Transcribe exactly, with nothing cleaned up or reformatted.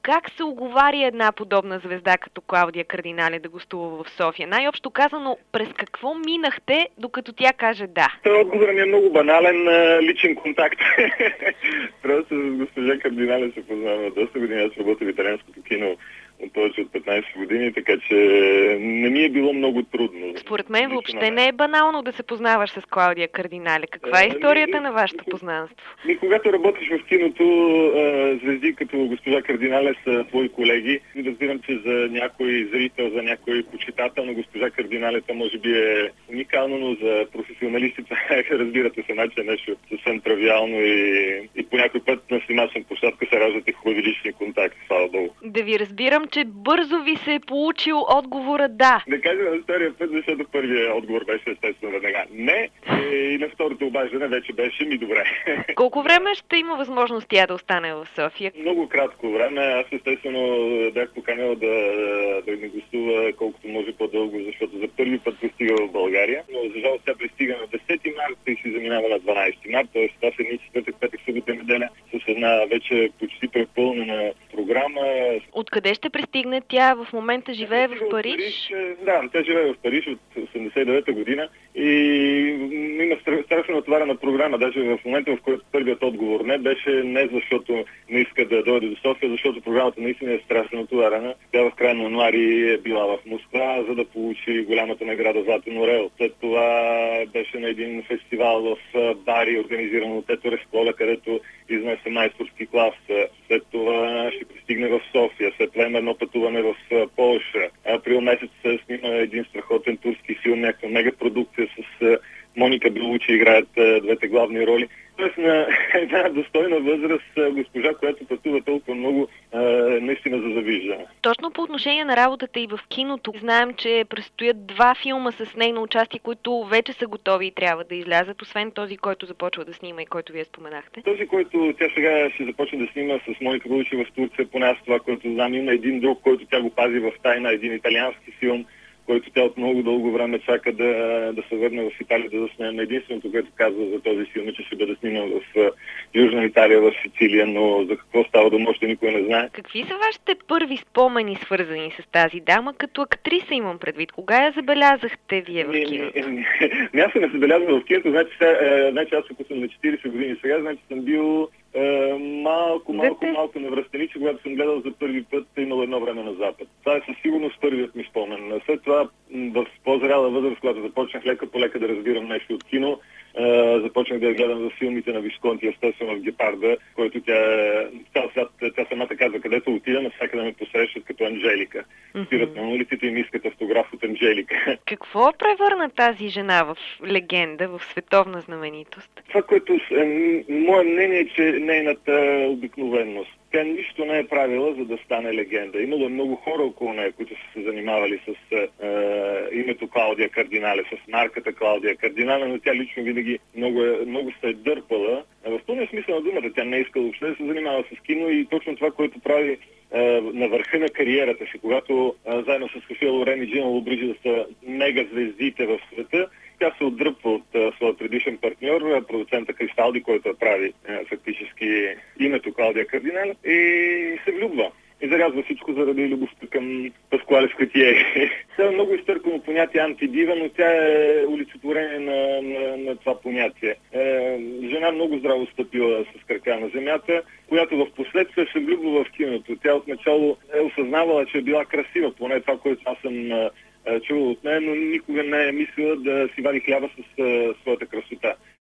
как се оговаря една подобна звезда като Клаудия Кардинале да гостува в София? Най-общо казано, през какво минахте, докато тя каже да? Той отговор ми е много банален, личен контакт. Просто с госпожа Кардинале се познаваме доста години. Аз работя в италианското кино от повече от петнайсет години, така че не ми е било много трудно. Според мен въобще не е банално да се познаваш с Клаудия Кардинале. Каква е историята на вашето познанство? И когато работиш в киното, звезди като госпожа Кардинале са твои колеги. Разбирам, че за някой зрител, за някой почитател на госпожа Кардинале това може би е уникално, но за професионалистите, разбирате се, че е нещо съвсем тривиално и, и по някой път на снимачна площадка се раждат и хубави лични контакти, слава Богу. Да ви разбирам, че бързо ви се е получил отговора да. Да кажем на втория път, защото първият отговор беше естествено веднага не, и на второто обаждане вече беше ми добре. Колко време ще има възможност тя да остане в София? Много кратко време. Аз естествено бях поканил да, да ми гостува колкото може по-дълго, защото за първи път пристига в България. Но за жалост тя пристига на десети март и си заминава на дванайсети март, т.е. това са едни четвъртък, петък, събота, неделя с една вече почти препълнена програма. Откъде ще пристигне тя? В момента живее в Париж? Париж? Да, тя живее в Париж от осемдесет и девета година и има страшно натоварена програма. Даже в момента, в който първият отговор не беше не защото не иска да дойде до София, защото програмата наистина е страшно натоварена. Тя в края на януари е била в Москва, за да получи голямата награда Златен орел. След това беше на един фестивал в Бари, организиран от Ето Рескола, където изнесе майсторски клас. След това ще пристигне в София. След това има едно пътуване в Полша. Април месец се снима един страхотен турски филм, някаква мегапродукция с Моника Белучи играят двете главни роли. Тоест на една достойна възраст госпожа, която пътува толкова много, наистина за завиждане. Точно по отношение на работата и в киното, знаем, че предстоят два филма с нейно участие, които вече са готови и трябва да излязат, освен този, който започва да снима и който вие споменахте. Този, който тя сега ще започне да снима с Моника Белучи в Турция, поне аз това, което знам, има един друг, който тя го пази в тайна, един италиански филм, който тя от много дълго време чака да, да се върне в Италия да заснеме. Единственото, което казва за този филм, че ще бъде сниман в Южна Италия, в Сицилия, но за какво става дума, още никой не знае. Какви са вашите първи спомени, свързани с тази дама, като актриса имам предвид? Кога я забелязахте вие в киното? Аз съм не забелязвал в киното, значи, сега, значи аз ако съм на четирийсет години сега, значи съм бил е, малко, малко, Дете. малко навръстениче, когато съм гледал за първи път, е имало едно време на Запад. Това е със сигурност първият ми спомен. След това в по-зряла възраст, когато започнах лека по лека да разбирам нещо от кино, Uh, започнах да я гледам за филмите на Висконти, естествено в Гепарда, който тя, цял свят, тя самата казва, където отида, навсякъде ме посрещат като Анжелика. Спират mm-hmm. на улиците и ми искат автограф от Анжелика. Какво превърна тази жена в легенда, в световна знаменитост? Това, което е, мое мнение е, че нейната обикновеност. Тя нищо не е правила, за да стане легенда. Имало много хора около нея, които са се занимавали с е, името Клаудия Кардинале, с марката Клаудия Кардинале, но тя лично винаги много, много се е дърпала. В пълния смисъл на думата, тя не е искала въобще да се занимава с кино и точно това, което прави е, на върха на кариерата си, когато е, заедно с София Лорен и Джина Лубриджи да са мега звездите в света, тя се отдръпва от uh, своя предишен партньор, продуцента Кристалди, който я прави uh, фактически името Клаудия Кардинале, и се влюбва. И зарязва всичко заради любовта към Паскуале Скотие. Това е много изтъркано понятие антидива, но тя е олицетворение на, на, на това понятие. Е, жена много здраво стъпила с крака на земята, която в последствие се влюбва в киното. Тя отначало е осъзнавала, че е била красива, поне това, което аз съм чувал от нея, но никога не е мислила да си вади хляба с uh, своята красота.